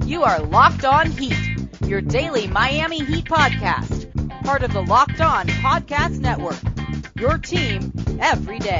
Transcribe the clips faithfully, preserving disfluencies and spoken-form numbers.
You are Locked On Heat, your daily Miami Heat podcast. Part of the Locked On Podcast Network, your team every day.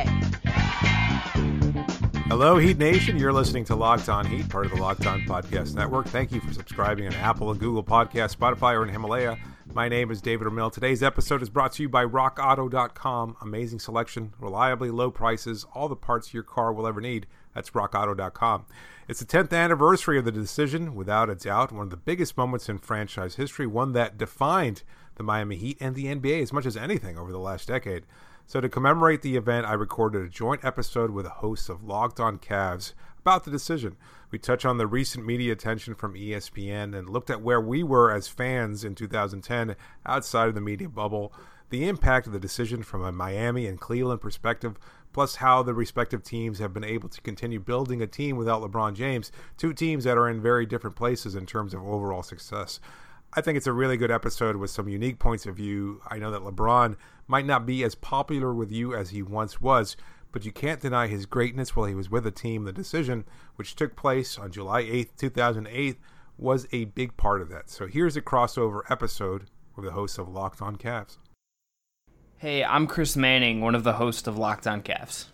Hello, Heat Nation. You're listening to Locked On Heat, part of the Locked On Podcast Network. Thank you for subscribing on Apple and Google Podcasts, Spotify, or in Himalaya. My name is David Ramil. Today's episode is brought to you by rock auto dot com. Amazing selection, reliably low prices, all the parts your car will ever need. That's rock auto dot com. It's the tenth anniversary of the decision, without a doubt, one of the biggest moments in franchise history, one that defined the Miami Heat and the N B A as much as anything over the last decade. So to commemorate the event, I recorded a joint episode with the hosts of Locked On Cavs about the decision. We touch on the recent media attention from E S P N and looked at where we were as fans in two thousand ten outside of the media bubble, the impact of the decision from a Miami and Cleveland perspective, plus how the respective teams have been able to continue building a team without LeBron James, two teams that are in very different places in terms of overall success. I think it's a really good episode with some unique points of view. I know that LeBron might not be as popular with you as he once was, but you can't deny his greatness while he was with the team. The decision, which took place on July eighth, two thousand eight, was a big part of that. So here's a crossover episode with the hosts of Locked On Cavs. Hey, I'm Chris Manning, one of the hosts of Locked On Cavs.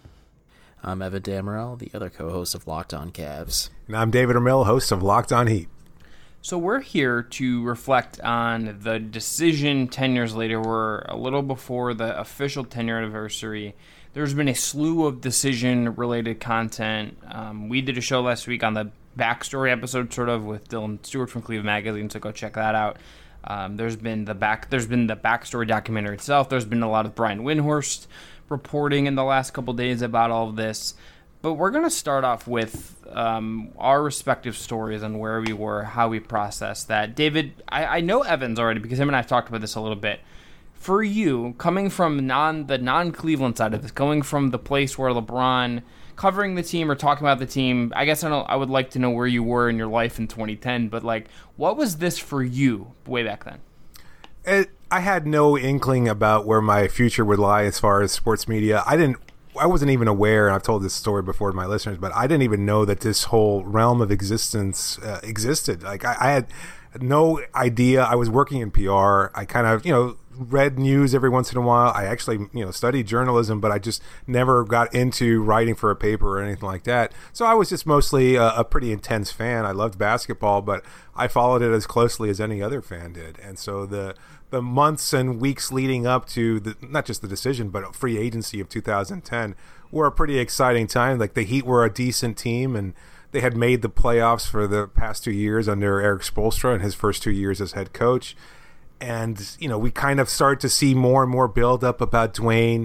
I'm Evan Dammarell, the other co-host of Locked On Cavs. And I'm David Ramil, host of Locked On Heat. So we're here to reflect on the decision ten years later. We're a little before the official ten-year anniversary. There's been a slew of decision-related content. Um, we did a show last week on the backstory episode, sort of, with Dylan Stewart from Cleveland Magazine, so go check that out. Um, there's been the back. There's been the backstory documentary itself. There's been a lot of Brian Windhorst reporting in the last couple days about all of this. But we're going to start off with um, our respective stories on where we were, how we processed that. David, I, I know Evans already because him and I have talked about this a little bit. For you, coming from non the non-Cleveland side of this, going from the place where LeBron covering the team or talking about the team, I guess I, don't, I would like to know where you were in your life in twenty ten. But like, what was this for you way back then? It, I had no inkling about where my future would lie as far as sports media. I didn't. I wasn't even aware, and I've told this story before to my listeners, but I didn't even know that this whole realm of existence uh, existed. Like, I, I had no idea. I was working in P R. I kind of, you know, read news every once in a while. I actually, you know, studied journalism, but I just never got into writing for a paper or anything like that. So I was just mostly a, a pretty intense fan. I loved basketball, but I followed it as closely as any other fan did. And so the the months and weeks leading up to the, not just the decision, but free agency of two thousand ten were a pretty exciting time. Like, the Heat were a decent team, and they had made the playoffs for the past two years under Eric Spoelstra in his first two years as head coach. And, you know, we kind of started to see more and more build-up about Dwayne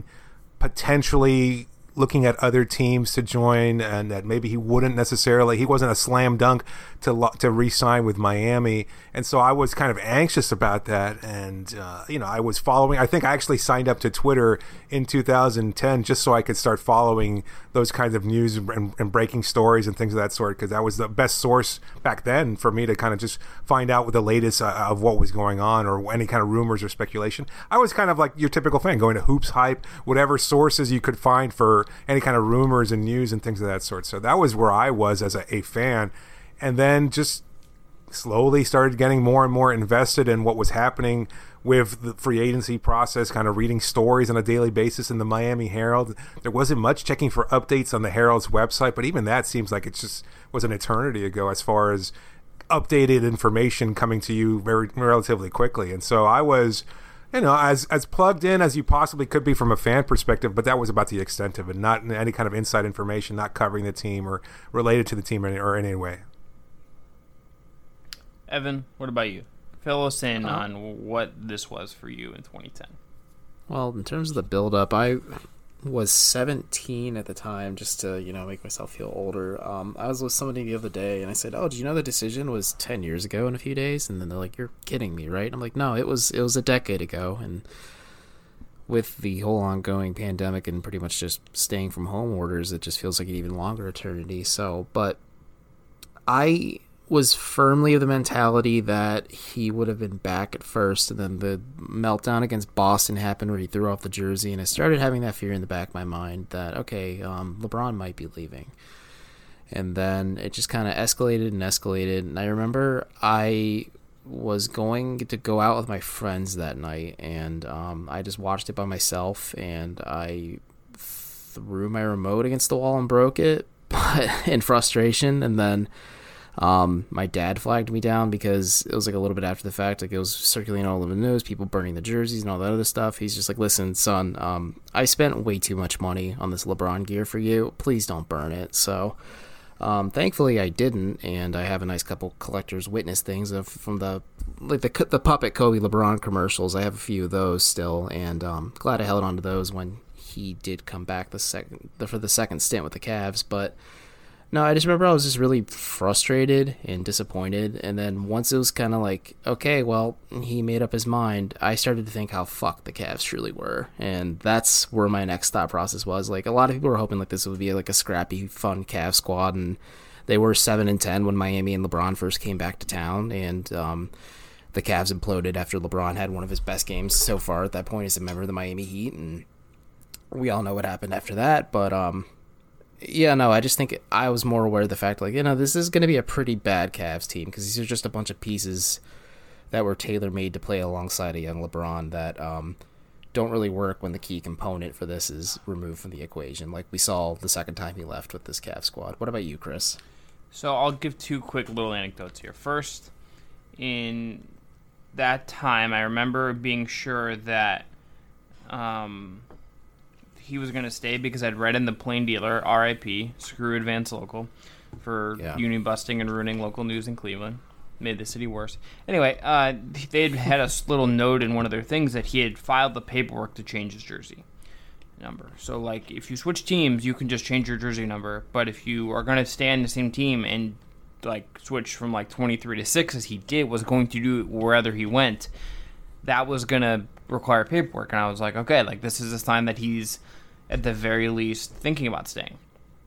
potentially looking at other teams to join, and that maybe he wouldn't necessarily, he wasn't a slam dunk to to re-sign with Miami. And so I was kind of anxious about that. And, uh, you know, I was following, I think I actually signed up to Twitter in two thousand ten just so I could start following those kinds of news and, and breaking stories and things of that sort, because that was the best source back then for me to kind of just find out what the latest uh, of what was going on, or any kind of rumors or speculation. I was kind of like your typical fan, going to Hoops Hype, whatever sources you could find for any kind of rumors and news and things of that sort. So that was where I was as a, a fan. And then just slowly started getting more and more invested in what was happening with the free agency process, kind of reading stories on a daily basis in the Miami Herald. There wasn't much checking for updates on the Herald's website, but even that seems like it just was an eternity ago as far as updated information coming to you very relatively quickly. And so I was, you know, as as plugged in as you possibly could be from a fan perspective, but that was about the extent of it, not any kind of inside information, not covering the team or related to the team in, or in any way. Evan, what about you? Fill us in uh, on what this was for you in twenty ten. Well, in terms of the build-up, I was seventeen at the time, just to, you know, make myself feel older. Um, I was with somebody the other day, and I said, oh, do you know the decision was ten years ago in a few days? And then they're like, you're kidding me, right? I'm like, no, it was it was a decade ago. And with the whole ongoing pandemic and pretty much just staying from home orders, it just feels like an even longer eternity. So, but I was firmly of the mentality that he would have been back at first, and then the meltdown against Boston happened where he threw off the jersey, and I started having that fear in the back of my mind that, okay, um, LeBron might be leaving. And then it just kind of escalated and escalated. And I remember I was going to go out with my friends that night, and um, I just watched it by myself, and I threw my remote against the wall and broke it but in frustration. And then um, my dad flagged me down because it was like a little bit after the fact. Like, it was circulating all over the news, people burning the jerseys and all that other stuff. He's just like, listen, son, um, I spent way too much money on this LeBron gear for you. Please don't burn it. So Um, thankfully I didn't, and I have a nice couple collector's witness things of, from the like the the puppet Kobe LeBron commercials. I have a few of those still, and um, glad I held on to those when he did come back the second the, for the second stint with the Cavs. But no, I just remember I was just really frustrated and disappointed, and then once it was kind of like, okay, well, he made up his mind, I started to think how fucked the Cavs truly were, and that's where my next thought process was. Like, a lot of people were hoping like this would be like a scrappy, fun Cavs squad, and they were seven and ten when Miami and LeBron first came back to town, and um, the Cavs imploded after LeBron had one of his best games so far at that point as a member of the Miami Heat, and we all know what happened after that. But um. Yeah, no, I just think I was more aware of the fact, like, you know, this is going to be a pretty bad Cavs team because these are just a bunch of pieces that were tailor-made to play alongside a young LeBron that um, don't really work when the key component for this is removed from the equation, like we saw the second time he left with this Cavs squad. What about you, Chris? So I'll give two quick little anecdotes here. First, in that time, I remember being sure that um, he was going to stay because I'd read in the Plain Dealer, R I P, screw Advance Local, for Yeah. union busting and ruining local news in Cleveland. Made the city worse. Anyway, uh, they'd had a little note in one of their things that he had filed the paperwork to change his jersey number. So, like, if you switch teams, you can just change your jersey number. But if you are going to stay on the same team and, like, switch from, like, twenty-three to six, as he did, was going to do wherever he went, that was going to require paperwork. And I was like, okay, like, this is a sign that he's, at the very least, thinking about staying.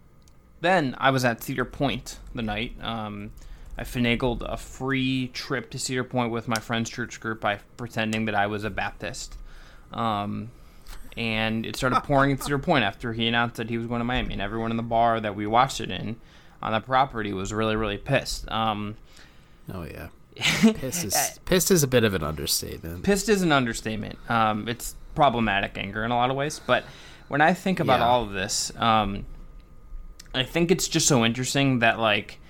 Then I was at Cedar Point the night. Um, I finagled a free trip to Cedar Point with my friend's church group by pretending that I was a Baptist. Um, and it started pouring in Cedar Point after he announced that he was going to Miami. And everyone in the bar that we watched it in on the property was really, really pissed. Um, Oh, yeah. Pissed is, pissed is a bit of an understatement. Pissed is an understatement. Um, it's problematic anger in a lot of ways. But when I think about Yeah. all of this, um, I think it's just so interesting that, like,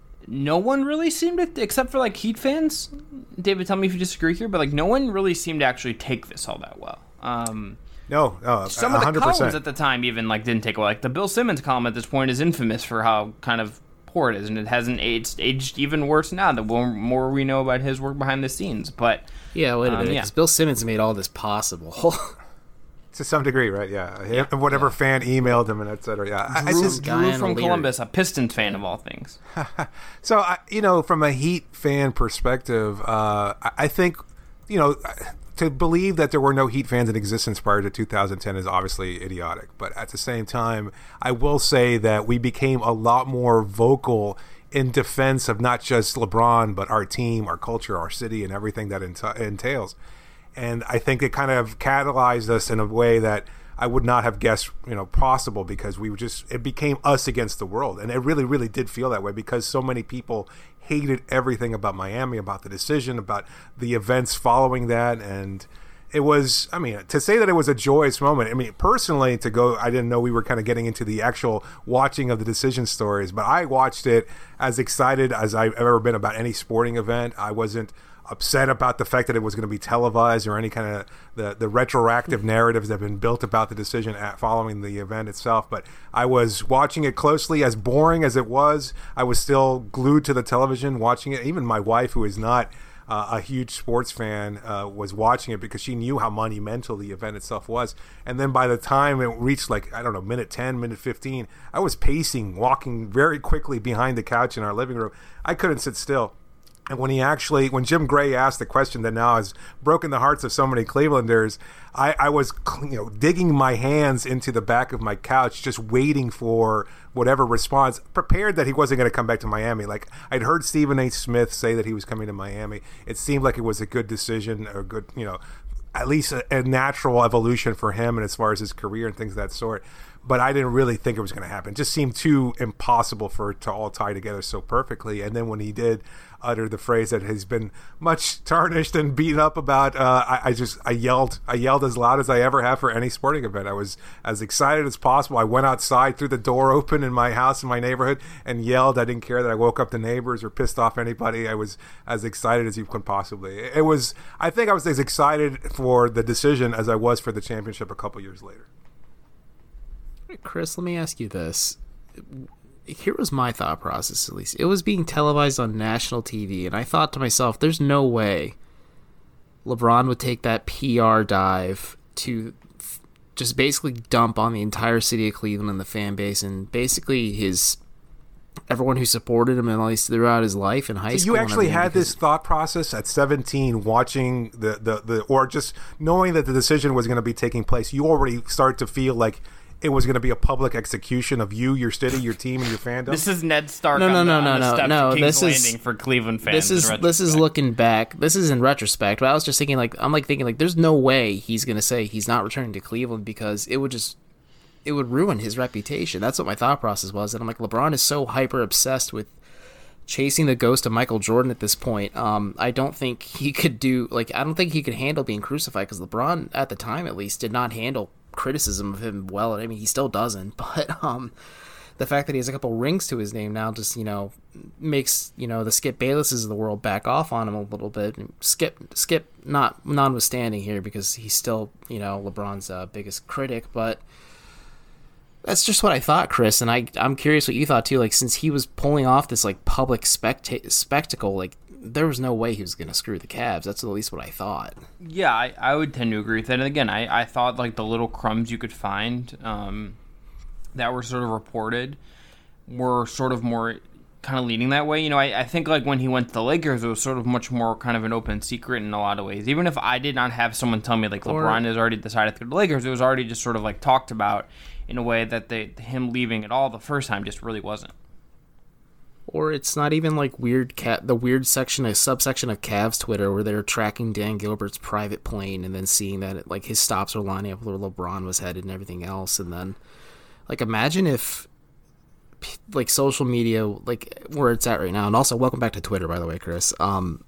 no one really seemed to, except for, like, Heat fans. David, tell me if you disagree here, but, like, no one really seemed to actually take this all that well. Um, No, no, some of the one hundred percent. columns at the time even, like, didn't take it well. Like, the Bill Simmons column at this point is infamous for how kind of poor it is, and it hasn't aged, aged even worse now the more, more we know about his work behind the scenes. But Yeah, wait a Um, minute. yeah. 'Cause Bill Simmons made all this possible. To some degree, right? Yeah, Him- whatever fan emailed him and et cetera. Yeah, I, I Drew, just guy Drew in from O'Leary. Columbus, a Pistons fan of all things. so I, you know, from a Heat fan perspective, uh, I, I think you know to believe that there were no Heat fans in existence prior to two thousand ten is obviously idiotic. But at the same time, I will say that we became a lot more vocal in defense of not just LeBron, but our team, our culture, our city, and everything that ent- entails. And I think it kind of catalyzed us in a way that I would not have guessed, you know, possible, because we were just, it became us against the world. And it really, really did feel that way because so many people hated everything about Miami, about the decision, about the events following that. And it was, I mean, to say that it was a joyous moment, I mean, personally, to go, I didn't know we were kind of getting into the actual watching of the decision stories, but I watched it as excited as I've ever been about any sporting event. I wasn't upset about the fact that it was going to be televised or any kind of the, the retroactive narratives that have been built about the decision at following the event itself. But I was watching it closely. As boring as it was, I was still glued to the television watching it. Even my wife, who is not uh, a huge sports fan, uh, was watching it because she knew how monumental the event itself was. And then by the time it reached, like, I don't know, minute ten, minute fifteen, I was pacing, walking very quickly behind the couch in our living room. I couldn't sit still. And when he actually, when Jim Gray asked the question that now has broken the hearts of so many Clevelanders, I, I was, you know, digging my hands into the back of my couch, just waiting for whatever response, prepared that he wasn't going to come back to Miami. Like, I'd heard Stephen A. Smith say that he was coming to Miami. It seemed like it was a good decision, or good, you know, at least a, a natural evolution for him and as far as his career and things of that sort. but I didn't really think it was going to happen. It just seemed too impossible for it to all tie together so perfectly. And then when he did utter the phrase that has been much tarnished and beaten up about, uh, I, I just I yelled I yelled as loud as I ever have for any sporting event. I was as excited as possible. I went outside, threw the door open in my house in my neighborhood, and yelled. I didn't care that I woke up the neighbors or pissed off anybody. I was as excited as you could possibly. It was I think I was as excited for the decision as I was for the championship a couple years later. Chris, let me ask you this. Here was my thought process, at least. It was being televised on national T V, and I thought to myself, there's no way LeBron would take that P R dive to just basically dump on the entire city of Cleveland and the fan base, and basically his everyone who supported him, and at least throughout his life in high so school. You actually had this thought process at seventeen, watching the, the, the or just knowing that the decision was going to be taking place. You already start to feel like it was going to be a public execution of you, your city, your team, and your fandom. This is Ned Stark. No, no, on no, the, no, on the no, steps no. of King's This Landing is for Cleveland fans. This is this is looking back. This is in retrospect. But I was just thinking, like, I'm like thinking, like, there's no way he's going to say he's not returning to Cleveland, because it would just it would ruin his reputation. That's what my thought process was. And I'm like, LeBron is so hyper obsessed with chasing the ghost of Michael Jordan at this point. Um, I don't think he could do like I don't think he could handle being crucified, because LeBron at the time at least did not handle criticism of him well. I mean, he still doesn't, but um the fact that he has a couple rings to his name now just, you know, makes, you know, the Skip Baylesses of the world back off on him a little bit. Skip Skip not notwithstanding here, because he's still, you know, LeBron's uh, biggest critic, but that's just what I thought, Chris, and I I'm curious what you thought too. Like, since he was pulling off this like public specta- spectacle, like, there was no way he was going to screw the Cavs. That's at least what I thought. Yeah, I, I would tend to agree with that. And again, I, I thought like the little crumbs you could find um, that were sort of reported were sort of more kind of leading that way. You know, I, I think like when he went to the Lakers, it was sort of much more kind of an open secret in a lot of ways. Even if I did not have someone tell me like Or, LeBron has already decided to go to the Lakers, it was already just sort of like talked about in a way that they him leaving at all the first time just really wasn't. Or it's not even like weird cat the weird section, a subsection of Cavs Twitter where they're tracking Dan Gilbert's private plane and then seeing that it, like his stops are lining up where LeBron was headed and everything else. And then, like, imagine if like social media, like where it's at right now, and also welcome back to Twitter, by the way, Chris. Um,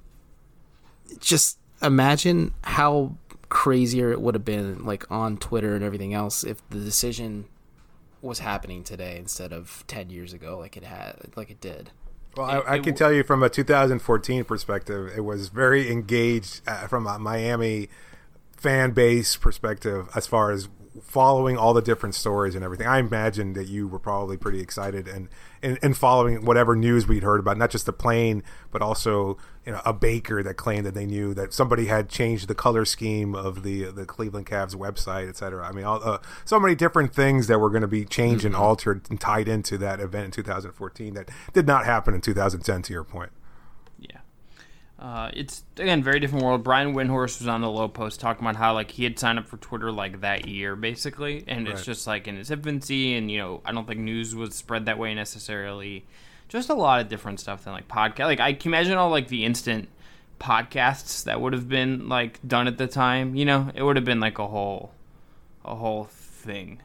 just imagine how crazier it would have been, like on Twitter and everything else, if the decision was happening today instead of ten years ago, like it had, like it did. Well, It- I, I it can w- tell you from a two thousand fourteen perspective, it was very engaged uh, from a Miami fan base perspective as far as following all the different stories and everything. I imagine that you were probably pretty excited and, and, and following whatever news we'd heard about, not just the plane, but also, you know, a baker that claimed that they knew that somebody had changed the color scheme of the the Cleveland Cavs website, et cetera. I mean, all, uh, so many different things that were going to be changed Mm-hmm. and altered and tied into that event in two thousand fourteen that did not happen in two thousand ten, to your point. Yeah. Uh, it's, again, very different world. Brian Windhorst was on the Low Post talking about how, like, he had signed up for Twitter, like, that year, basically. And it's Right. just, like, in its infancy. And, you know, I don't think news was spread that way necessarily. Just a lot of different stuff than, like, podcast. Like, I can imagine all, like, the instant podcasts that would have been, like, done at the time. You know? It would have been, like, a whole, a whole thing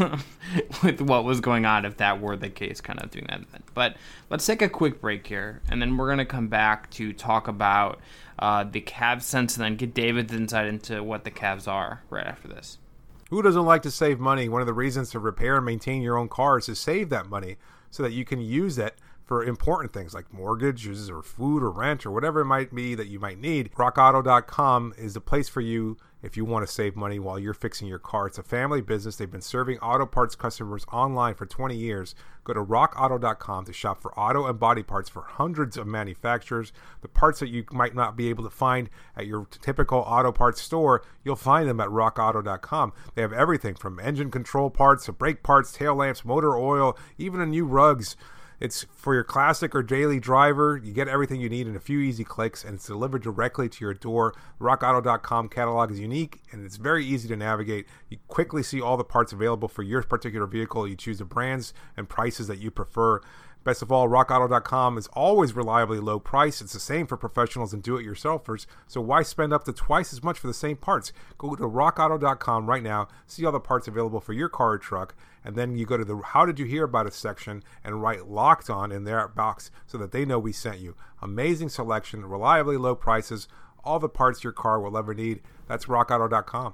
with what was going on if that were the case, kind of doing that event. But let's take a quick break here, and then we're going to come back to talk about uh, the Cavs sense, and then get David's insight into what the Cavs are right after this. Who doesn't like to save money? One of the reasons to repair and maintain your own car is to save that money so that you can use it for important things like mortgages or food or rent or whatever it might be that you might need. rock auto dot com is the place for you if you want to save money while you're fixing your car. It's a family business. They've been serving auto parts customers online for twenty years. Go to rock auto dot com to shop for auto and body parts for hundreds of manufacturers. The parts that you might not be able to find at your typical auto parts store, you'll find them at rock auto dot com. They have everything from engine control parts to brake parts, tail lamps, motor oil, even a new rugs. It's for your classic or daily driver. You get everything you need in a few easy clicks, and it's delivered directly to your door. rock auto dot com catalog is unique, and it's very easy to navigate. You quickly see all the parts available for your particular vehicle. You choose the brands and prices that you prefer. Best of all, rock auto dot com is always reliably low price. It's the same for professionals and do-it-yourselfers, so why spend up to twice as much for the same parts? Go to rock auto dot com right now, see all the parts available for your car or truck, and then you go to the How Did You Hear About It section and write Locked On in their box so that they know we sent you. Amazing selection, reliably low prices, all the parts your car will ever need. That's rock auto dot com.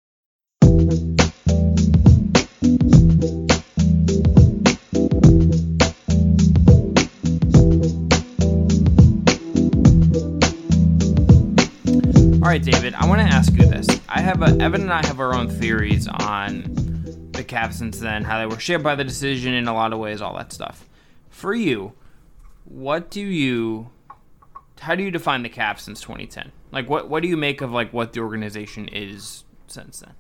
All right, David, I want to ask you this. I have a, Evan and I have our own theories on the Cavs since then, how they were shaped by the decision in a lot of ways, all that stuff. For you, what do you, how do you define the Cavs since twenty ten? Like, what, what do you make of, like, what the organization is since then?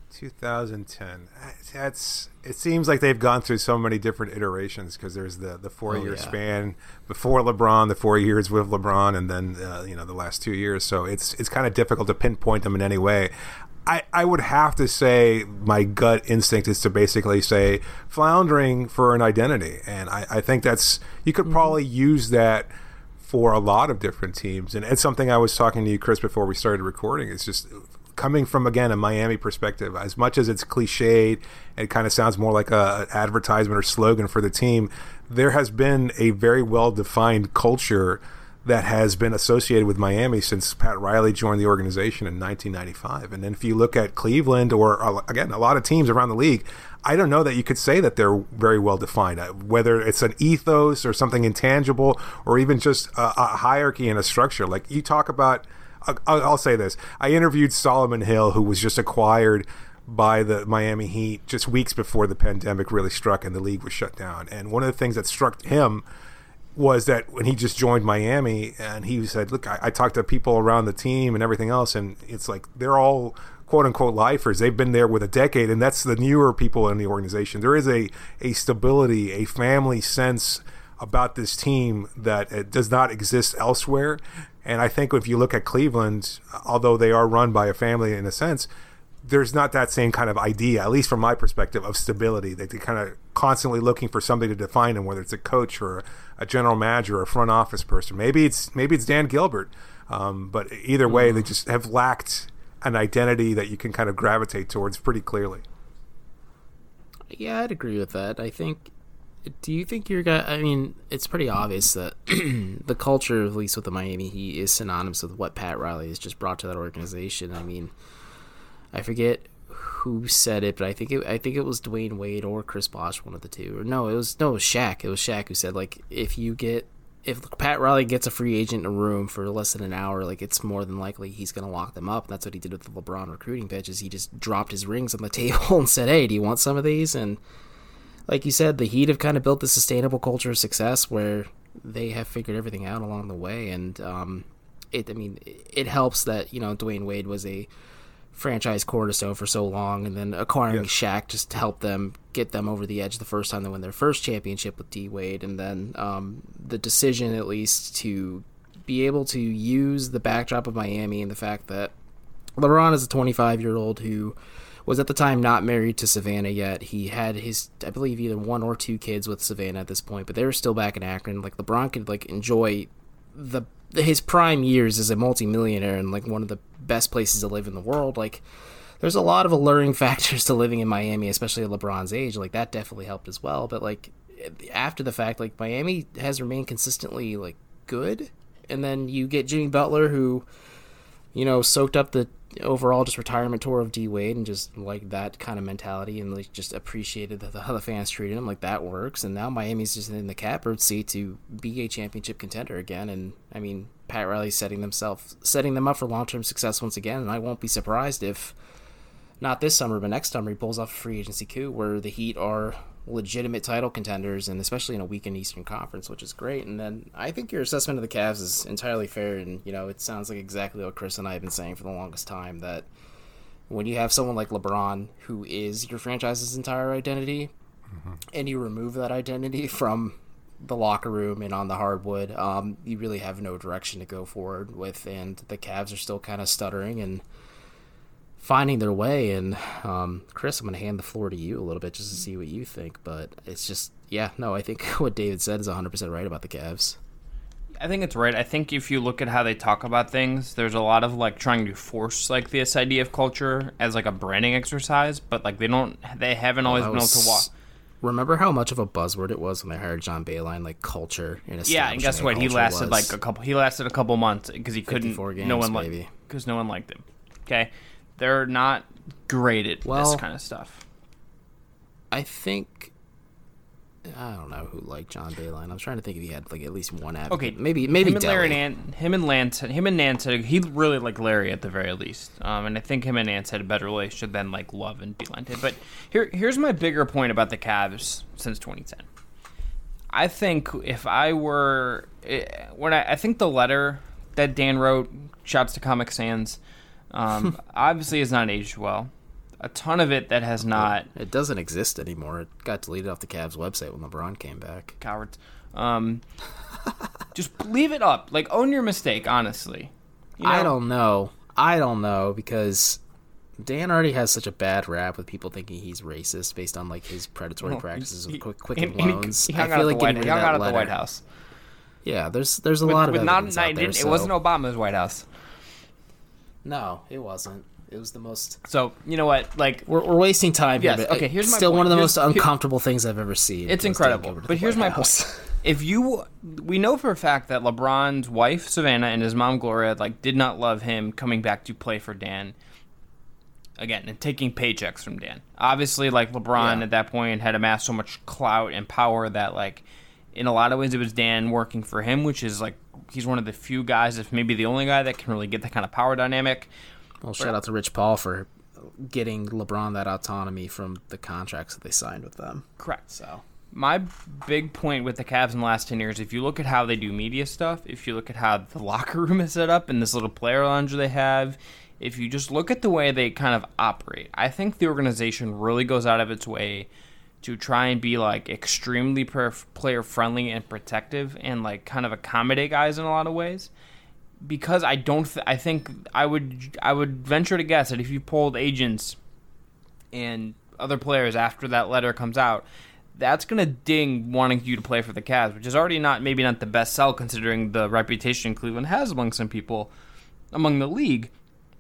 twenty ten. That's. It seems like they've gone through so many different iterations because there's the, the four-year oh, yeah. span before LeBron, the four years with LeBron, and then uh, you know the last two years. So it's it's kind of difficult to pinpoint them in any way. I, I would have to say my gut instinct is to basically say floundering for an identity, and I, I think that's you could mm-hmm. probably use that for a lot of different teams, and it's something I was talking to you, Chris, before we started recording. It's just coming from, again, a Miami perspective, as much as it's cliched, it kind of sounds more like a, an advertisement or slogan for the team, there has been a very well-defined culture that has been associated with Miami since Pat Riley joined the organization in nineteen ninety-five. And then if you look at Cleveland or, again, a lot of teams around the league, I don't know that you could say that they're very well-defined, whether it's an ethos or something intangible or even just a, a hierarchy and a structure. Like you talk about, I'll, I'll say this. I interviewed Solomon Hill, who was just acquired by the Miami Heat just weeks before the pandemic really struck and the league was shut down. And one of the things that struck him was that when he just joined Miami, and he said, look, I, I talked to people around the team and everything else, and it's like they're all quote-unquote lifers. They've been there with a decade, and that's the newer people in the organization. There is a, a stability, a family sense about this team that it does not exist elsewhere. And I think if you look at Cleveland, although they are run by a family in a sense, there's not that same kind of idea, at least from my perspective, of stability. That they're kind of constantly looking for something to define them, whether it's a coach or a general manager or a front office person. Maybe it's maybe it's Dan Gilbert, um, but either way, mm-hmm. they just have lacked an identity that you can kind of gravitate towards pretty clearly. Yeah, I'd agree with that. I think. Do you think you're gonna? I mean, it's pretty obvious that the culture, at least with the Miami Heat, is synonymous with what Pat Riley has just brought to that organization. I mean, I forget who said it, but I think it, I think it was Dwayne Wade or Chris Bosh, one of the two. Or no, it was no, it was Shaq. It was Shaq who said, like, if you get if Pat Riley gets a free agent in a room for less than an hour, like, it's more than likely he's going to lock them up. And that's what he did with the LeBron recruiting pitches. He just dropped his rings on the table and said, "Hey, do you want some of these?" And like you said, the Heat have kind of built a sustainable culture of success where they have figured everything out along the way. And um, it, I mean, it helps that, you know, Dwayne Wade was a franchise cornerstone for so long, and then acquiring yes. Shaq just helped them get them over the edge the first time they won their first championship with D Wade. And then um, the decision, at least, to be able to use the backdrop of Miami and the fact that LeBron is a twenty-five-year-old who was at the time not married to Savannah yet. He had his, I believe, either one or two kids with Savannah at this point, but they were still back in Akron. Like, LeBron could, like, enjoy the his prime years as a multimillionaire in, like, one of the best places to live in the world. Like, there's a lot of alluring factors to living in Miami, especially at LeBron's age. Like, that definitely helped as well. But, like, after the fact, like, Miami has remained consistently, like, good. And then you get Jimmy Butler, who, you know, soaked up the overall just retirement tour of D Wade and just like that kind of mentality and like just appreciated the, how the fans treated him. Like, that works. And now Miami's just in the catbird seat to be a championship contender again. And I mean, Pat Riley's setting themselves setting them up for long-term success once again. And I won't be surprised if not this summer, but next summer he pulls off a free agency coup where the Heat are legitimate title contenders, and especially in a weakened Eastern Conference, which is great. And then I think your assessment of the Cavs is entirely fair, and you know, it sounds like exactly what Chris and I have been saying for the longest time, that when you have someone like LeBron, who is your franchise's entire identity, mm-hmm. and you remove that identity from the locker room and on the hardwood, um, you really have no direction to go forward with, and the Cavs are still kind of stuttering. And finding their way. And um, Chris, I'm going to hand the floor to you a little bit just to see what you think. But it's just, yeah, no, I think what David said is one hundred percent right about the Cavs. I think it's right. I think if you look at how they talk about things, there's a lot of like trying to force like this idea of culture as like a branding exercise, but like they don't, they haven't always Well, been able was- to walk. Remember how much of a buzzword it was when they hired John Beilein, like culture and Yeah, and guess what? He lasted like a couple. He lasted a couple months because he couldn't. fifty-four games, no one liked maybe. because no one liked him. Okay, they're not great at Well, this kind of stuff. I think I don't know who liked John Beilein. I'm trying to think if he had like at least one advocate. Okay, maybe maybe him and Larry Delly. and Nan, him and Lance, him and Nance, had, he really liked Larry at the very least, um, and I think him and Nance had a better relationship than like Love and Beilein did. But here, here's my bigger point about the Cavs since twenty ten. I think if I were when I, I think the letter that Dan wrote, shouts to Comic Sans, um, obviously has not aged well. A ton of it that has not. It doesn't exist anymore. It got deleted off the Cavs website when LeBron came back. Cowards. Um, just leave it up. Like, own your mistake, honestly. You know? I don't know. I don't know because Dan already has such a bad rap with people thinking he's racist based on like his predatory Well, practices he- of quick Quicken and- and he- loans. he I hung out feel at like the White- getting he rid of hung out that at the letter. White House. Yeah, there's there's a With, lot of with not, evidence not, out it, there. didn't- it so- wasn't Obama's White House. No, it wasn't. It was the most. So, you know what? Like, We're, we're wasting time Yes, here. But okay, I- here's my still point. one of the Here's- most here- uncomfortable things I've ever seen. it's was incredible. taking over to But the here's White my House. point. If you, we know for a fact that LeBron's wife Savannah and his mom Gloria like did not love him coming back to play for Dan. Again, and taking paychecks from Dan. Obviously, like LeBron Yeah. at that point had amassed so much clout and power that like, in a lot of ways, it was Dan working for him, which is like he's one of the few guys, if maybe the only guy, that can really get that kind of power dynamic. Well, shout out to Rich Paul for getting LeBron that autonomy from the contracts that they signed with them. Correct. So My big point with the Cavs in the last ten years, if you look at how they do media stuff, if you look at how the locker room is set up and this little player lounge they have, if you just look at the way they kind of operate, I think the organization really goes out of its way to try and be like extremely player friendly and protective and like kind of accommodate guys in a lot of ways. Because I don't, th- I think I would, I would venture to guess that if you polled agents and other players after that letter comes out, that's going to ding wanting you to play for the Cavs, which is already not, maybe not the best sell considering the reputation Cleveland has among some people, among the league.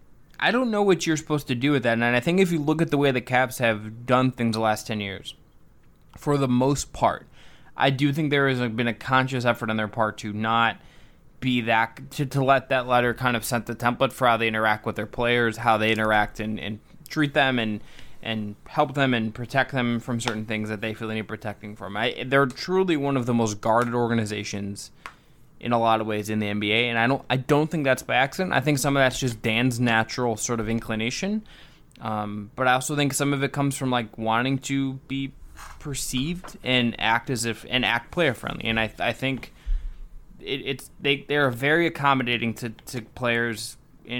I don't know what you're supposed to do with that, and I think if you look at the way the Cavs have done things the last ten years, for the most part, I do think there has been a conscious effort on their part to not be that, to, to let that letter kind of set the template for how they interact with their players, how they interact and, and treat them and and help them and protect them from certain things that they feel they need protecting from. I, they're truly one of the most guarded organizations in a lot of ways in the N B A, and I don't I don't think that's by accident. I think some of that's just Dan's natural sort of inclination, um, but I also think some of it comes from like wanting to be perceived and act as if and act player friendly. And I I think it, it's they they're very accommodating to, to players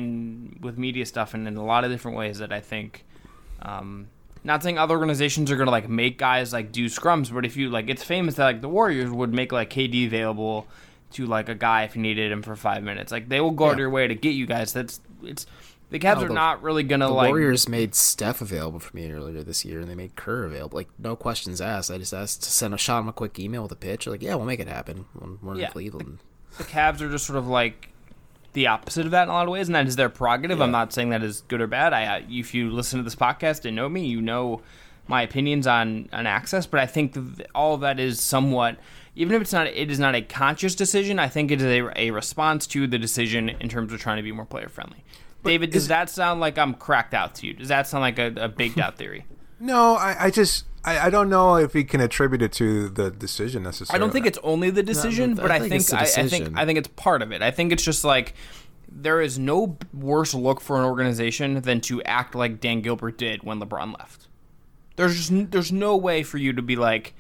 in with media stuff and in a lot of different ways that I think. Um, not saying other organizations are gonna like make guys like do scrums, but if you like, it's famous that like the Warriors would make like K D available to like a guy if you needed him for five minutes. Like they will go out of Yeah. their way to get you guys. That's it's the Cavs No, are the- not really gonna the like. Warriors made Steph available for me earlier this year, and they made Kerr available. Like no questions asked. I just asked to send a shot him a quick email with a pitch. Like yeah, we'll make it happen when we're Yeah. in Cleveland. The Cavs are just sort of like the opposite of that in a lot of ways, and that is their prerogative. Yeah. I'm not saying that is good or bad. I, uh, if you listen to this podcast and know me, you know my opinions on, on access. But I think th- all of that is somewhat, even if it's not, it is not a conscious decision. I think it is a, a response to the decision in terms of trying to be more player friendly. David, does that sound like I'm cracked out to you? Does that sound like a, a baked out theory? No, I, I just I, I don't know if we can attribute it to the decision necessarily. I don't think it's only the decision, No, I but I think think it's the I, I think decision. I think it's part of it. I think it's just like there is no worse look for an organization than to act like Dan Gilbert did when LeBron left. There's just n- there's no way for you to be like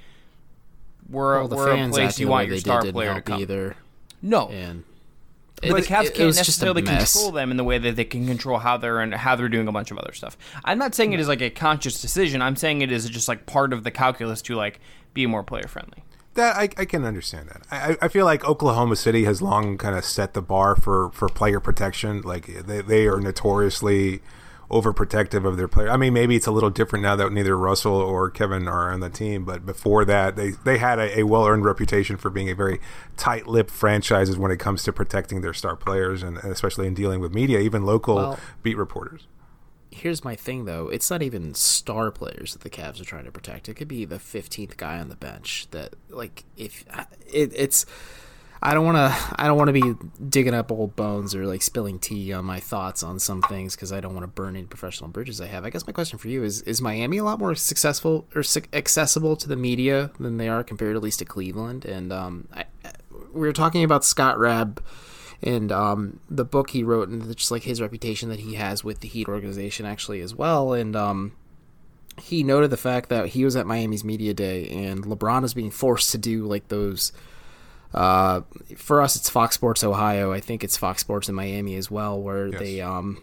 we're Well, the we're a fans place acting you the way want your they star did didn't player to help come. either. No, And but the it- Cavs it can't was just a necessarily mess. control them in the way that they can control how they're and how they're doing a bunch of other stuff. I'm not saying it is like a conscious decision. I'm saying it is just like part of the calculus to like be more player friendly. That I, I can understand that. I, I feel like Oklahoma City has long kind of set the bar for, for player protection. Like they, they are notoriously overprotective of their player. I mean, maybe it's a little different now that neither Russell or Kevin are on the team, but before that, they, they had a, a well-earned reputation for being a very tight-lipped franchises when it comes to protecting their star players, and, and especially in dealing with media, even local well, beat reporters. Here's my thing, though. It's not even star players that the Cavs are trying to protect. It could be the fifteenth guy on the bench that, like, if it, it's... I don't want to. I don't want to be digging up old bones or like spilling tea on my thoughts on some things because I don't want to burn any professional bridges I have. I guess my question for you is: Is Miami a lot more successful or su- accessible to the media than they are compared at least to Cleveland? And um, I, we were talking about Scott Rabb and um, the book he wrote, and just like his reputation that he has with the Heat organization actually as well. And um, he noted the fact that he was at Miami's media day, and LeBron is being forced to do like those. Uh, for us, it's Fox Sports Ohio. I think it's Fox Sports in Miami as well, where yes. they um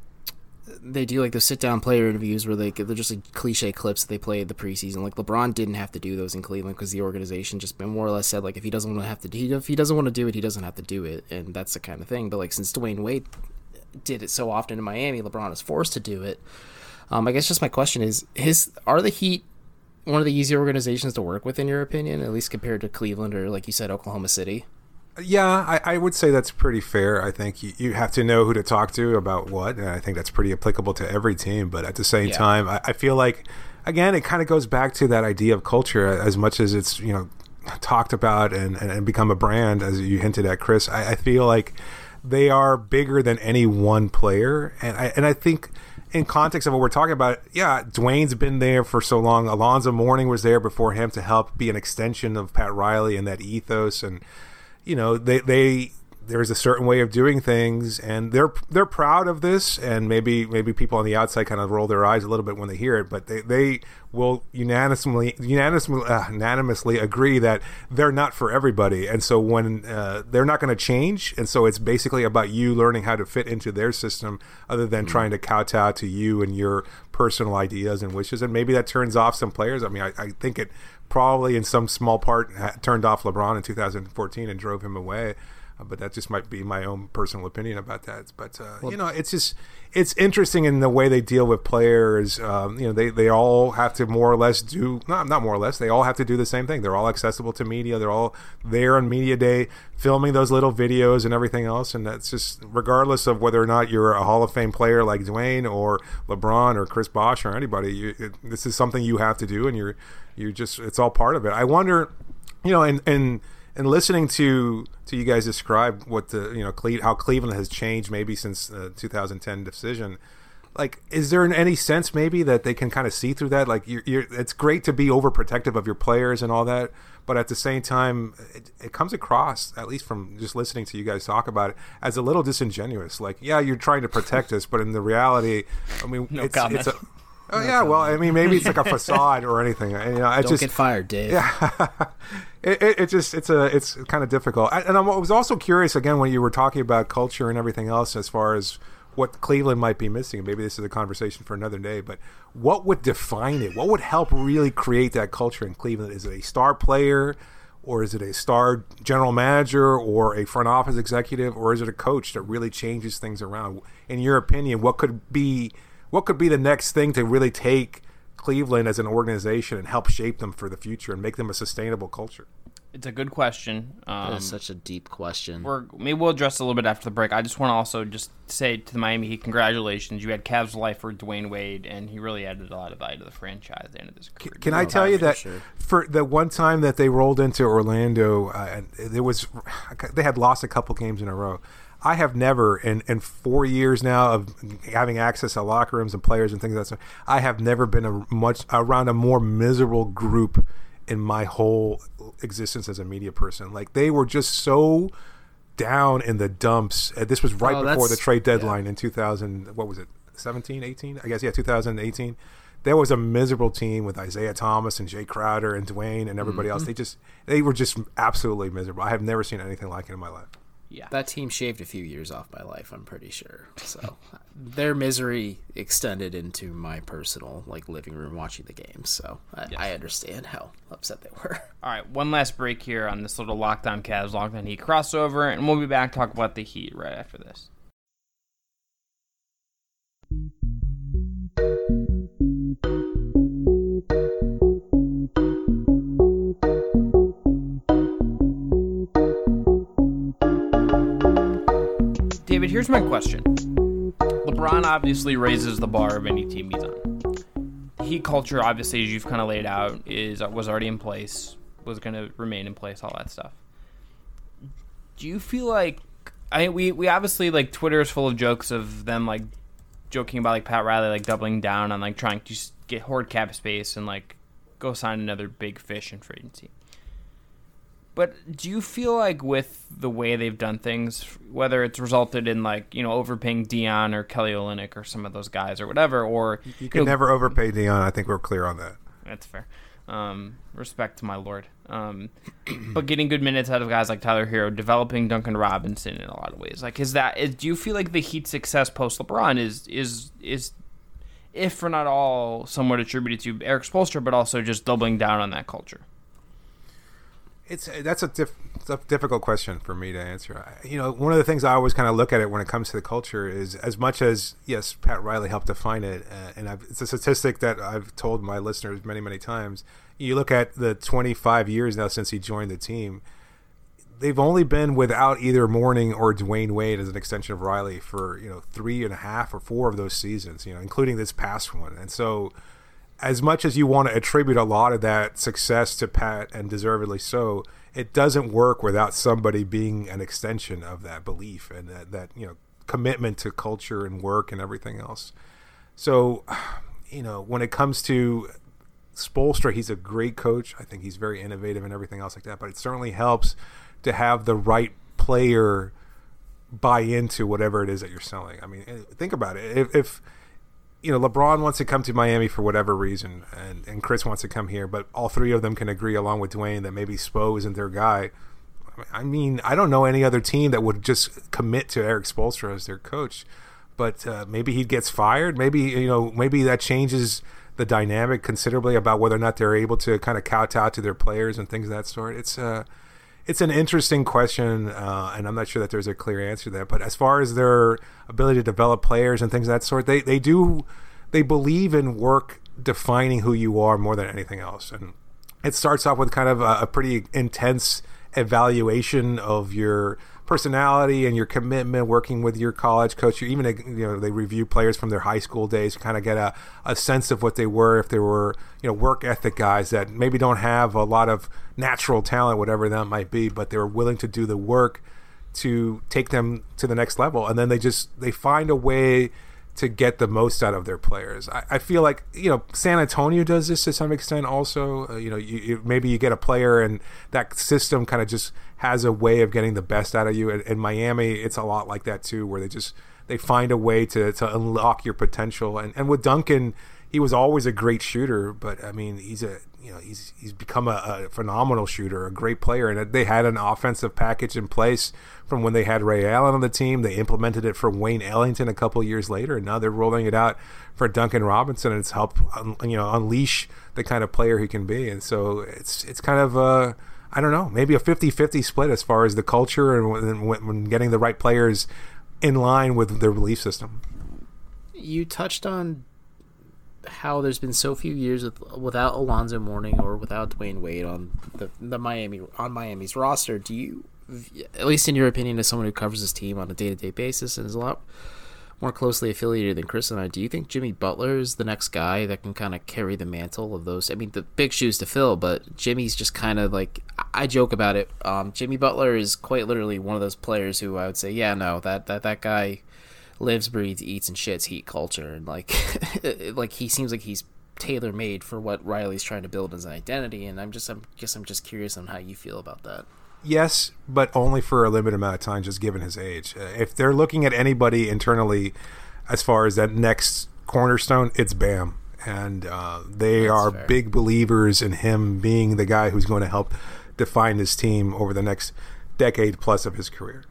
they do like those sit down player interviews where they they're just like cliche clips that they play at the preseason. Like LeBron didn't have to do those in Cleveland because the organization just more or less said like if he doesn't want to have to do if he doesn't want to do it, he doesn't have to do it, and that's the kind of thing. But like since Dwayne Wade did it so often in Miami, LeBron is forced to do it. Um, I guess just my question is: His are the Heat one of the easier organizations to work with, in your opinion, at least compared to Cleveland or, like you said, Oklahoma City? Yeah, I, I would say that's pretty fair. I think you, you have to know who to talk to about what, and I think that's pretty applicable to every team. But at the same yeah. time, I, I feel like, again, it kind of goes back to that idea of culture as much as it's, you know, talked about and, and, and become a brand, as you hinted at, Chris. I, I feel like they are bigger than any one player, and I, and I think... in context of what we're talking about, yeah, Dwayne's been there for so long. Alonzo Mourning was there before him to help be an extension of Pat Riley and that ethos. And, you know, they, they there's a certain way of doing things, and they're they're proud of this. And maybe maybe people on the outside kind of roll their eyes a little bit when they hear it, but they, they will unanimously unanimously uh, unanimously agree that they're not for everybody. And so when uh, they're not going to change, and so it's basically about you learning how to fit into their system, other than mm-hmm. trying to kowtow to you and your personal ideas and wishes. And maybe that turns off some players. I mean, I, I think it probably in some small part turned off LeBron in two thousand fourteen and drove him away. But that just might be my own personal opinion about that. But, uh, well, you know, it's just, it's interesting in the way they deal with players. Um, you know, they, they all have to more or less do, not, not more or less, they all have to do the same thing. They're all accessible to media. They're all there on media day filming those little videos and everything else. And that's just, regardless of whether or not you're a Hall of Fame player like Dwayne or LeBron or Chris Bosh or anybody, you, it, this is something you have to do, and you're, you're just, it's all part of it. I wonder, you know, and, and, And listening to, to you guys describe what the you know Cle- how Cleveland has changed maybe since the two thousand ten decision, like is there any sense maybe that they can kind of see through that? Like you're, you're, it's great to be overprotective of your players and all that, but at the same time, it, it comes across, at least from just listening to you guys talk about it, as a little disingenuous. Like, yeah, you're trying to protect us, but in the reality, I mean, no it's, comment. it's a Oh no yeah, comment. Well, I mean, maybe it's like a facade or anything. You know, I Don't just get fired, Dave. Yeah, it, it, it just it's a it's kind of difficult. I, and I was also curious again when you were talking about culture and everything else, as far as what Cleveland might be missing. Maybe this is a conversation for another day. But what would define it? What would help really create that culture in Cleveland? Is it a star player, or is it a star general manager, or a front office executive, or is it a coach that really changes things around? In your opinion, what could be What could be the next thing to really take Cleveland as an organization and help shape them for the future and make them a sustainable culture? It's a good question. Um, that is such a deep question. We're, maybe we'll address it a little bit after the break. I just want to also just say to the Miami Heat, congratulations. You had Cavs life for Dwayne Wade, and he really added a lot of value to the franchise at the end of this career. Can, can I tell you that for, sure. for the one time that they rolled into Orlando, uh, there was they had lost a couple games in a row. I have never, in, in four years now of having access to locker rooms and players and things like that, I have never been a much around a more miserable group in my whole existence as a media person. Like, they were just so down in the dumps. Uh, this was right oh, before the trade deadline yeah. in two thousand, what was it, seventeen, eighteen? I guess, yeah, two thousand eighteen. There was a miserable team with Isaiah Thomas and Jay Crowder and Dwayne and everybody mm-hmm. else. They just, they were just absolutely miserable. I have never seen anything like it in my life. Yeah, that team shaved a few years off my life, I'm pretty sure. So their misery extended into my personal like living room watching the game. So I, yes. I understand how upset they were. All right, one last break here on this little Locked On Cavs, Locked On Heat crossover, and we'll be back to talk about the Heat right after this. David, here's my question. LeBron obviously raises the bar of any team he's on. Heat culture, obviously, as you've kind of laid out, is was already in place, was going to remain in place, all that stuff. Do you feel like, I we we obviously, like, Twitter is full of jokes of them, like, joking about, like, Pat Riley, like, doubling down on, like, trying to get hoard cap space and, like, go sign another big fish in free agency. But do you feel like with the way they've done things, whether it's resulted in, like, you know, overpaying Dion or Kelly Olynyk or some of those guys or whatever, or... You can you know, never overpay Dion. I think we're clear on that. That's fair. Um, respect to my lord. Um, but getting good minutes out of guys like Tyler Hero, developing Duncan Robinson in a lot of ways. Like, is that... Is, do you feel like the Heat's success post-LeBron is, is, is, if for not all, somewhat attributed to Eric Spoelstra, but also just doubling down on that culture? It's that's a, diff, it's a difficult question for me to answer. I, you know, one of the things I always kind of look at it when it comes to the culture is, as much as, yes, Pat Riley helped define it, uh, and I've, it's a statistic that I've told my listeners many, many times. You look at the twenty-five years now since he joined the team, they've only been without either Mourning or Dwayne Wade as an extension of Riley for, you know, three and a half or four of those seasons, you know, including this past one. And so, as much as you want to attribute a lot of that success to Pat, and deservedly so, it doesn't work without somebody being an extension of that belief and that, that, you know, commitment to culture and work and everything else. So, you know, when it comes to Spoelstra, he's a great coach. I think he's very innovative and everything else like that, but it certainly helps to have the right player buy into whatever it is that you're selling. I mean, think about it. If, if you know, LeBron wants to come to Miami for whatever reason, and, and Chris wants to come here, but all three of them can agree, along with Dwayne, that maybe Spo isn't their guy. I mean, I don't know any other team that would just commit to Eric Spoelstra as their coach, but uh, maybe he gets fired. Maybe, you know, maybe that changes the dynamic considerably about whether or not they're able to kind of kowtow to their players and things of that sort. It's uh, it's an interesting question, uh, and I'm not sure that there's a clear answer to that. But as far as their ability to develop players and things of that sort, they, they do they believe in work defining who you are more than anything else. And it starts off with kind of a, a pretty intense evaluation of your personality and your commitment, working with your college coach. You even, you know, they review players from their high school days to kind of get a, a sense of what they were, if they were, you know, work ethic guys that maybe don't have a lot of natural talent, whatever that might be, but they were willing to do the work to take them to the next level. And then they just, they find a way to get the most out of their players. I, I feel like, you know, San Antonio does this to some extent also. Uh, you know, you, you, maybe you get a player and that system kind of just has a way of getting the best out of you. In, in Miami, it's a lot like that too, where they just, they find a way to, to unlock your potential. And, and with Duncan, he was always a great shooter, but I mean, he's a, you know, he's he's become a, a phenomenal shooter, a great player, and they had an offensive package in place from when they had Ray Allen on the team. They implemented it for Wayne Ellington a couple years later, and now they're rolling it out for Duncan Robinson, and it's helped, you know, unleash the kind of player he can be. And so it's it's kind of a, I don't know, maybe a fifty-fifty split as far as the culture and when, when getting the right players in line with their belief system. You touched on how there's been so few years with, without Alonzo Mourning or without Dwayne Wade on the the Miami on Miami's roster. Do you, at least in your opinion, as someone who covers this team on a day-to-day basis and is a lot more closely affiliated than Chris and I, do you think Jimmy Butler is the next guy that can kind of carry the mantle of those? I mean, the big shoes to fill, but Jimmy's just kind of like, I joke about it. Um, Jimmy Butler is quite literally one of those players who I would say, yeah, no, that that that guy lives, breathes, eats, and shits Heat culture, and like, like he seems like he's tailor made for what Riley's trying to build as an identity. And I'm just, I'm guess I'm just curious on how you feel about that. Yes, but only for a limited amount of time, just given his age. Uh, if they're looking at anybody internally, as far as that next cornerstone, it's Bam, and uh, they That's are fair. Big believers in him being the guy who's going to help define this team over the next decade plus of his career.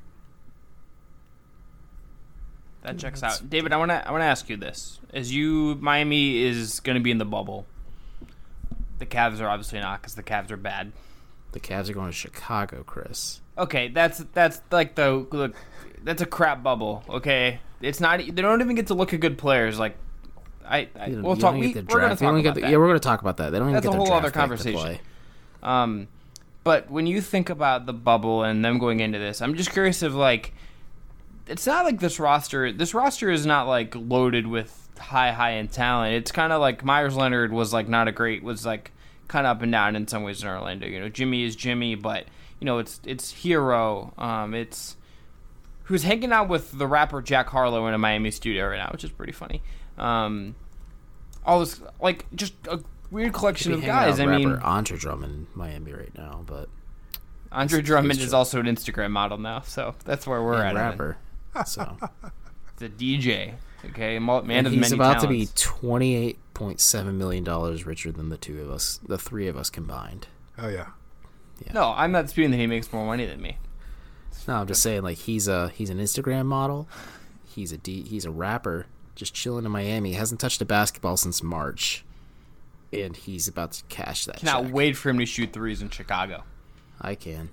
That checks out. David, I want to I want to ask you this. As you, Miami is going to be in the bubble. The Cavs are obviously not, because the Cavs are bad. The Cavs are going to Chicago, Chris. Okay, that's that's like the look. That's a crap bubble. Okay, it's not. They don't even get to look at good players. Like, I, I we'll talk. We, we're going to talk about the, that. Yeah, we're going to talk about that. They don't that's even get a whole their other conversation. Play. Um, but when you think about the bubble and them going into this, I'm just curious of like, it's not like this roster. This roster is not like loaded with high, high end talent. It's kind of like Myers Leonard was like not a great, was like kind of up and down in some ways in Orlando. You know, Jimmy is Jimmy, but you know, it's it's Hero. Um, it's who's hanging out with the rapper Jack Harlow in a Miami studio right now, which is pretty funny. Um, all this like just a weird collection of guys. I mean, Andre Drummond in Miami right now, but Andre Drummond is also an Instagram model now, so that's where we're and at. Rapper, so the D J, okay, man and of he's many about talents. to be twenty-eight point seven million dollars richer than the two of us, the three of us combined. Oh yeah. Yeah. No, I'm not disputing that he makes more money than me. No, I'm just saying, like he's a he's an Instagram model, he's a D, he's a rapper, just chilling in Miami. He hasn't touched a basketball since March, and he's about to cash that. Cannot check. wait for him to shoot threes in Chicago. I can.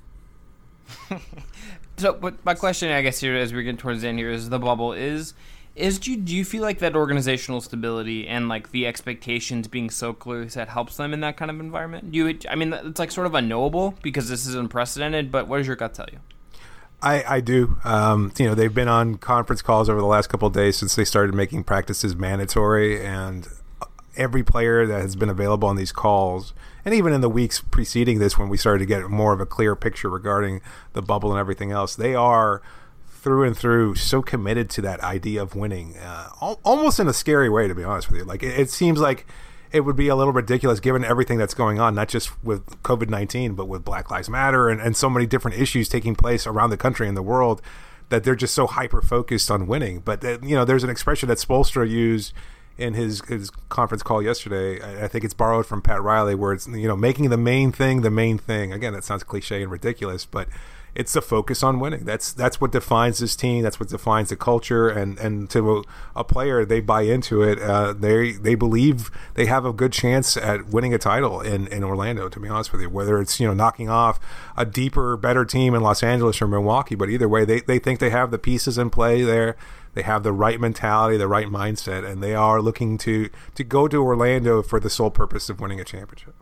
So, but my question, I guess, here as we're getting towards the end here, is the bubble is is do you, do you feel like that organizational stability and like the expectations being so clear that helps them in that kind of environment? Do you, I mean, it's like sort of unknowable because this is unprecedented. But what does your gut tell you? I, I do. Um, you know, they've been on conference calls over the last couple of days since they started making practices mandatory, and every player that has been available on these calls, and even in the weeks preceding this when we started to get more of a clear picture regarding the bubble and everything else, they are through and through so committed to that idea of winning, uh, al- almost in a scary way, to be honest with you. Like, it, it seems like it would be a little ridiculous given everything that's going on, not just with COVID nineteen, but with Black Lives Matter and, and so many different issues taking place around the country and the world, that they're just so hyper-focused on winning. But, uh, you know, there's an expression that Spoelstra used in his, his conference call yesterday. I, I think it's borrowed from Pat Riley, where it's, you know, making the main thing the main thing. Again, that sounds cliche and ridiculous, but it's the focus on winning. That's that's what defines this team. That's what defines the culture. And, and to a, a player, they buy into it. Uh, they they believe they have a good chance at winning a title in, in Orlando, to be honest with you. Whether it's, you know, knocking off a deeper, better team in Los Angeles or Milwaukee, but either way, they, they think they have the pieces in play there. They have the right mentality, the right mindset, and they are looking to, to go to Orlando for the sole purpose of winning a championship.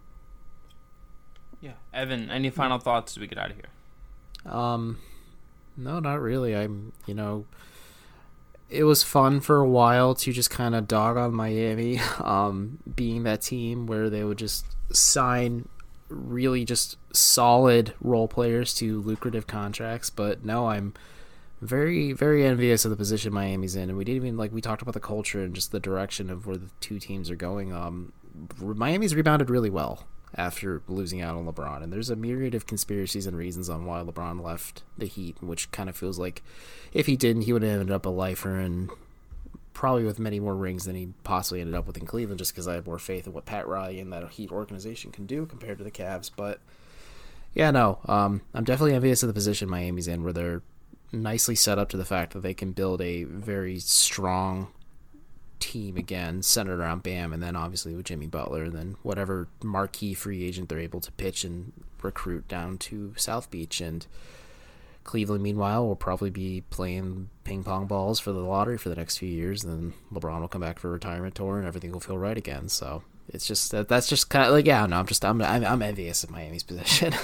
Yeah. Evan, any final thoughts as we get out of here? Um, no, not really. I'm, you know, it was fun for a while to just kind of dog on Miami, um, being that team where they would just sign really just solid role players to lucrative contracts. But no, I'm very, very envious of the position Miami's in. And we didn't even, like, we talked about the culture and just the direction of where the two teams are going. Um, Miami's rebounded really well after losing out on LeBron, and there's a myriad of conspiracies and reasons on why LeBron left the Heat, which kind of feels like if he didn't, he would have ended up a lifer and probably with many more rings than he possibly ended up with in Cleveland, just because I have more faith in what Pat Riley and that Heat organization can do compared to the Cavs. But yeah, no, um, I'm definitely envious of the position Miami's in, where they're nicely set up to the fact that they can build a very strong team again, centered around Bam, and then obviously with Jimmy Butler, and then whatever marquee free agent they're able to pitch and recruit down to South Beach. And Cleveland, meanwhile, will probably be playing ping pong balls for the lottery for the next few years, and then LeBron will come back for a retirement tour, and everything will feel right again. So it's just that that's just kind of like, yeah, no, I'm just I'm I'm, I'm envious of Miami's position.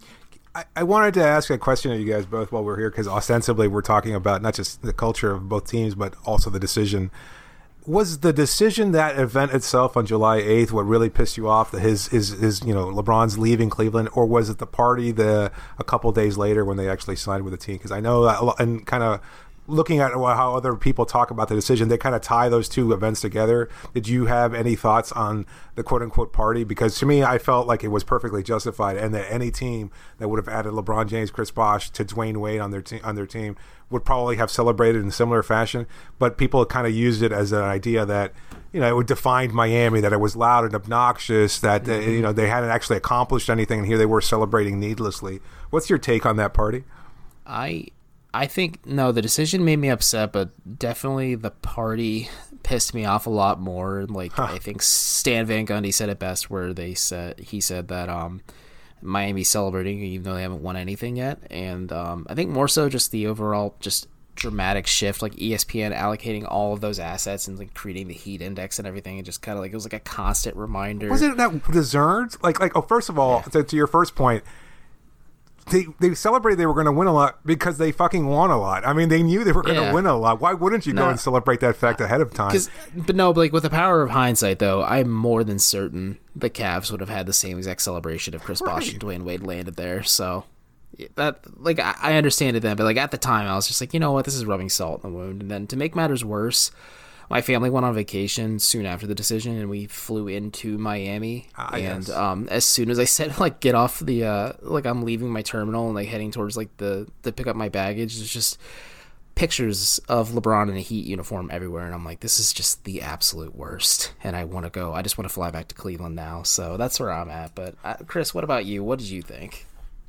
I, I wanted to ask a question of you guys both while we're here, because ostensibly we're talking about not just the culture of both teams, but also the decision. Was the decision, that event itself on July eighth, what really pissed you off? That his, his, his, you know, LeBron's leaving Cleveland, or was it the party the a couple days later when they actually signed with the team? Because I know that, and kind of looking at how other people talk about the decision, they kind of tie those two events together. Did you have any thoughts on the quote-unquote party? Because to me, I felt like it was perfectly justified, and that any team that would have added LeBron James, Chris Bosh to Dwayne Wade on their, te- on their team would probably have celebrated in similar fashion. But people kind of used it as an idea that, you know, it defined Miami, that it was loud and obnoxious, that, mm-hmm. uh, you know, they hadn't actually accomplished anything, and here they were celebrating needlessly. What's your take on that party? I... I think, no, the decision made me upset, but definitely the party pissed me off a lot more. Like, huh. I think Stan Van Gundy said it best, where they said, he said that um, Miami's celebrating even though they haven't won anything yet. And um, I think more so just the overall just dramatic shift, like E S P N allocating all of those assets and like creating the Heat Index and everything, and just kind of like, it was like a constant reminder. Was it that deserved? Like, like oh, first of all, yeah. to, to your first point, they they celebrated they were going to win a lot because they fucking won a lot. I mean, they knew they were going to Yeah. win a lot. Why wouldn't you No. go and celebrate that fact ahead of time? But no, but like with the power of hindsight, though, I'm more than certain the Cavs would have had the same exact celebration if Chris Bosh and Dwayne Wade landed there. So that, like, I, I understand it then, but like at the time, I was just like, you know what, this is rubbing salt in the wound. And then to make matters worse, my family went on vacation soon after the decision, and we flew into Miami. Ah, and yes. um, as soon as I said, like, get off the, uh, like, I'm leaving my terminal and like heading towards like the to pick up my baggage, there's just pictures of LeBron in a Heat uniform everywhere, and I'm like, this is just the absolute worst, and I want to go. I just want to fly back to Cleveland now. So that's where I'm at. But uh, Chris, what about you? What did you think?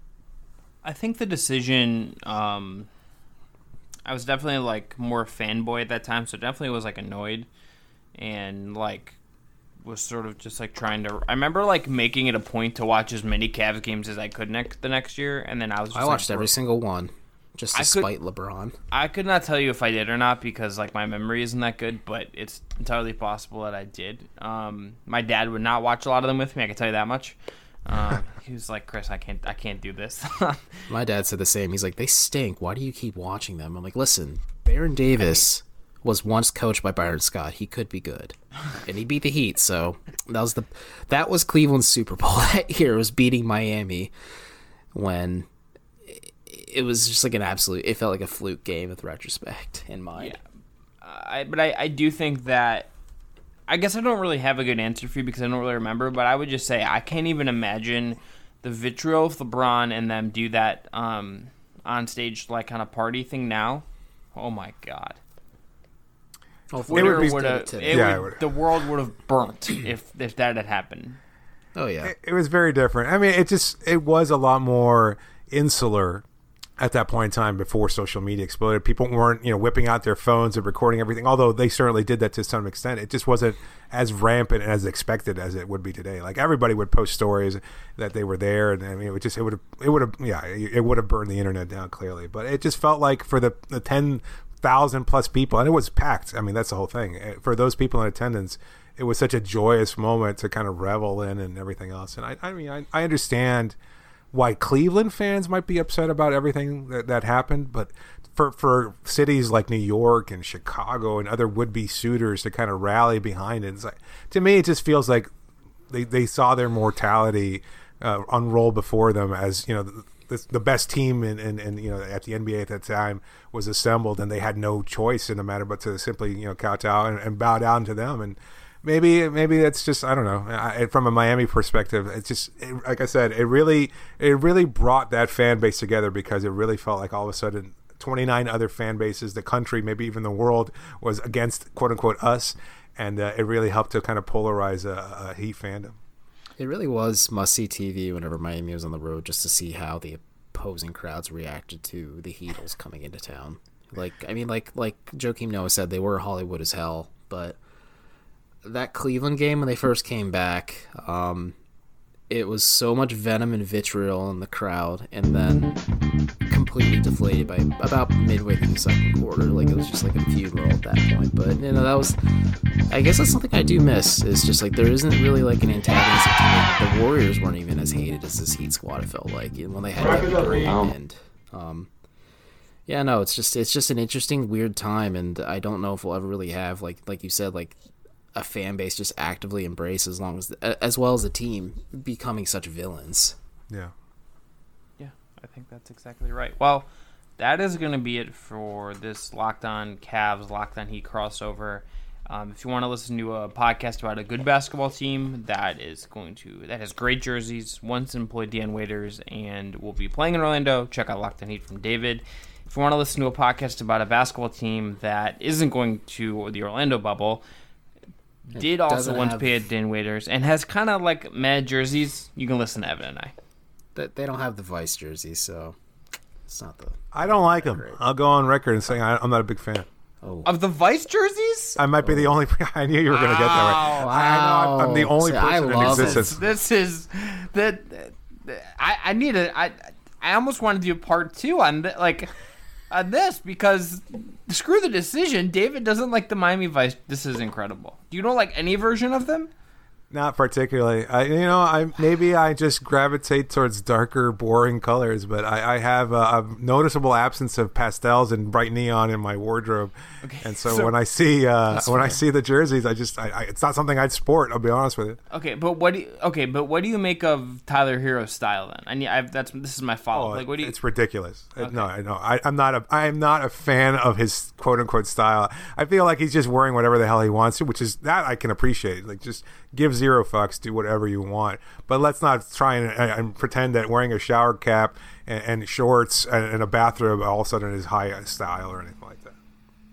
I think the decision, um, I was definitely like more fanboy at that time, so definitely was like annoyed and like was sort of just like trying to. I remember like making it a point to watch as many Cavs games as I could next the next year, and then I was. Just I watched like, every single one just to I could- spite LeBron. I could not tell you if I did or not because like my memory isn't that good, but it's entirely possible that I did. Um, my dad would not watch a lot of them with me. I can tell you that much. Um, he was like, Chris, I can't, I can't do this. My dad said the same. He's like, they stink. Why do you keep watching them? I'm like, listen, Baron Davis was once coached by Byron Scott. He could be good, and he beat the Heat. So that was the that was Cleveland's Super Bowl that year. It was beating Miami when it, it was just like an absolute. It felt like a fluke game with retrospect in mind. Yeah. I, but I, I do think that. I guess I don't really have a good answer for you because I don't really remember, but I would just say I can't even imagine the vitriol of LeBron and them do that um, on stage, like kind of party thing now. Oh my God. Oh, if Twitter Warriors would did have, it today. it Yeah, would- it would- the world would have burnt if, if that had happened. Oh yeah. It, it was very different. I mean, it just it was a lot more insular at that point in time before social media exploded. People weren't, you know, whipping out their phones and recording everything, although they certainly did that to some extent. It just wasn't as rampant and as expected as it would be today. Like everybody would post stories that they were there, and I mean, it would just it would have it would have yeah it would have burned the internet down clearly. But it just felt like for the the ten thousand plus people, and it was packed. I mean, that's the whole thing. For those people in attendance, it was such a joyous moment to kind of revel in and everything else. And I, I mean, I, I understand why Cleveland fans might be upset about everything that, that happened, but for for cities like New York and Chicago and other would-be suitors to kind of rally behind it, it's like, to me, it just feels like they, they saw their mortality uh, unroll before them as, you know, the, the, the best team in, in, in, you know, at the N B A at that time was assembled, and they had no choice in the matter but to simply, you know, kowtow and, and bow down to them. And Maybe maybe that's just, I don't know. I, from a Miami perspective, it's just it, like I said, it really it really brought that fan base together because it really felt like all of a sudden twenty-nine other fan bases, the country, maybe even the world, was against quote unquote us, and uh, it really helped to kind of polarize a, a Heat fandom. It really was must-see T V whenever Miami was on the road, just to see how the opposing crowds reacted to the Heatles coming into town. Like, I mean, like like Joakim Noah said, they were Hollywood as hell, but that Cleveland game when they first came back, um, it was so much venom and vitriol in the crowd, and then completely deflated by about midway through the second quarter. Like, it was just like a funeral at that point. But, you know, that was, I guess that's something I do miss, is just like there isn't really like an antagonistic team. The Warriors weren't even as hated as this Heat squad, it felt like, you know, when they had Kevin Durant. And um, yeah, no, it's just it's just an interesting, weird time, and I don't know if we'll ever really have, like like you said, like a fan base just actively embrace as long as the, as well as the team becoming such villains. Yeah. Yeah, I think that's exactly right. Well, that is going to be it for this Locked On Cavs, Locked On Heat crossover. Um, if you want to listen to a podcast about a good basketball team that is going to that has great jerseys, once employed Dion Waiters, and will be playing in Orlando, check out Locked On Heat from David. If you want to listen to a podcast about a basketball team that isn't going to the Orlando bubble, did also doesn't once have- pay Dion Waiters, and has kind of like mad jerseys, you can listen to Evan and I. That they don't have the Vice jersey, so it's not the I don't like them. Great. I'll go on record and saying I, I'm not a big fan. oh Of the Vice jerseys? I might be the only. I knew you were going to get that way. Wow. I know I'm, I'm the only See, I person in love it. existence. This is that I I need a I I almost want to do a part two on th- like on this because screw the decision. David doesn't like the Miami Vice. This is incredible. Do you know like any version of them? Not particularly. I, you know, I maybe I just gravitate towards darker, boring colors, but I, I have a, a noticeable absence of pastels and bright neon in my wardrobe, okay, and so, so when I see uh, when fair. I see the jerseys, I just I, I, it's not something I'd sport. I'll be honest with you. Okay, but what do you, okay, but what do you make of Tyler Herro's style then? I mean, I've, that's this is my follow. Oh, like, what do you? It's ridiculous. Okay. No, I know. I, I'm not a I'm not a fan of his quote unquote style. I feel like he's just wearing whatever the hell he wants to, which is that I can appreciate. Like just give zero fucks, do whatever you want, but let's not try and, and pretend that wearing a shower cap and, and shorts and, and a bathrobe all of a sudden is high style or anything like that.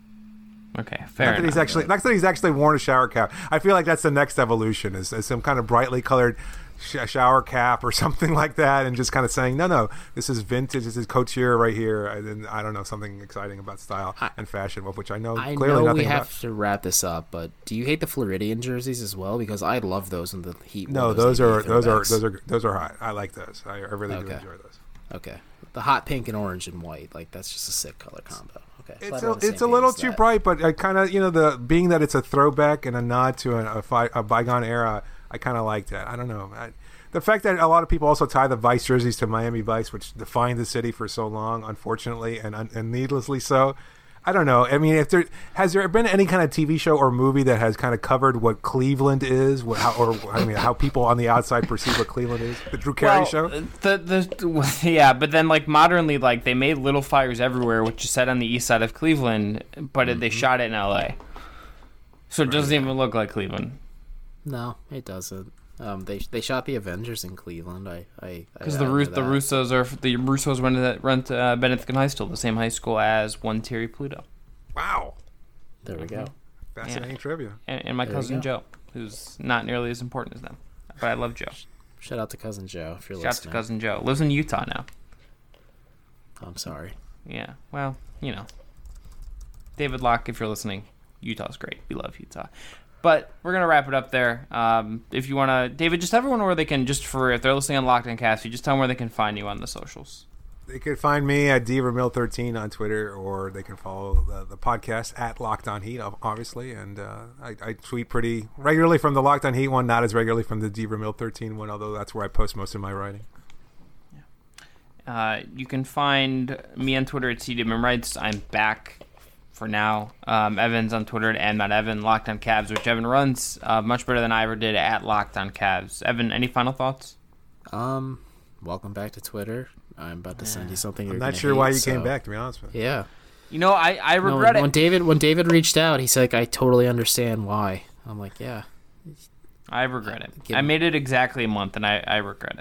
Okay, fair not that enough. He's actually, not that he's actually worn a shower cap. I feel like that's the next evolution is, is some kind of brightly colored sh- shower cap or something like that, and just kind of saying, no, no, this is vintage, this is couture right here, and I don't know, something exciting about style I, and fashion, of which I know I clearly know nothing we have about. to wrap this up, but do you hate the Floridian jerseys as well? Because I love those in the Heat. No, those, those are those are those are those are hot. I like those. I, I really okay. do enjoy those. Okay, the hot pink and orange and white, like that's just a sick color combo. Okay, it's a, it's a little too that. bright, but I kind of, you know, the being that it's a throwback and a nod to a, a, fi- a bygone era, I kind of like that. I don't know. I, the fact that a lot of people also tie the Vice jerseys to Miami Vice, which defined the city for so long, unfortunately, and, and needlessly so. I don't know. I mean, if there has there been any kind of T V show or movie that has kind of covered what Cleveland is, what, how, or I mean, how people on the outside perceive what Cleveland is? The Drew Carey well, show. The the yeah, but then like modernly, like they made Little Fires Everywhere, which is set on the east side of Cleveland, but mm-hmm. they shot it in L A, so it doesn't right. even look like Cleveland. No, it doesn't. Um, they they shot the Avengers in Cleveland. I I because the Rus- the Russos are the Russos run that run to uh, Benedictine High School, the same high school as One Terry Pluto. Wow, there we go. Fascinating and, trivia. And, and my there cousin Joe, who's not nearly as important as them, but I love Joe. Shout out to cousin Joe if you're Shout listening. Shout out to cousin Joe. Lives in Utah now. I'm sorry. Yeah, well, you know, David Locke, if you're listening, Utah's great. We love Utah. But we're going to wrap it up there. Um, if you want to, David, just tell everyone where they can, just for, if they're listening on Locked On Cavs, you just tell them where they can find you on the socials. They can find me at D Vermil thirteen on Twitter, or they can follow the, the podcast at Locked On Heat, obviously. And uh, I, I tweet pretty regularly from the Locked On Heat one, not as regularly from the D Vermil thirteen one, although that's where I post most of my writing. Yeah. Uh, you can find me on Twitter at C D M Rights. I'm back. For now, um, Evan's on Twitter at not Evan, Locked On Cavs, which Evan runs uh, much better than I ever did at Locked On Cavs. Evan, any final thoughts? Um, welcome back to Twitter. I'm about to yeah. send you something. I'm you're not sure hate, why you so. came back. To be honest with you, yeah. You know, I, I regret no, when, it. When David when David reached out, he's like, I totally understand why. I'm like, yeah. I regret it. Give I me- made it exactly a month, and I, I regret it.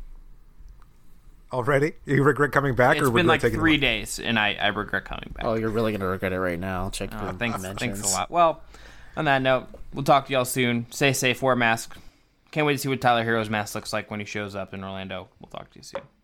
Already? You regret coming back? It's or been like taking three days, and I, I regret coming back. Oh, you're really going to regret it right now. Check oh, your thanks, mentions. Thanks a lot. Well, on that note, we'll talk to y'all soon. Stay safe, wear a mask. Can't wait to see what Tyler Herro's mask looks like when he shows up in Orlando. We'll talk to you soon.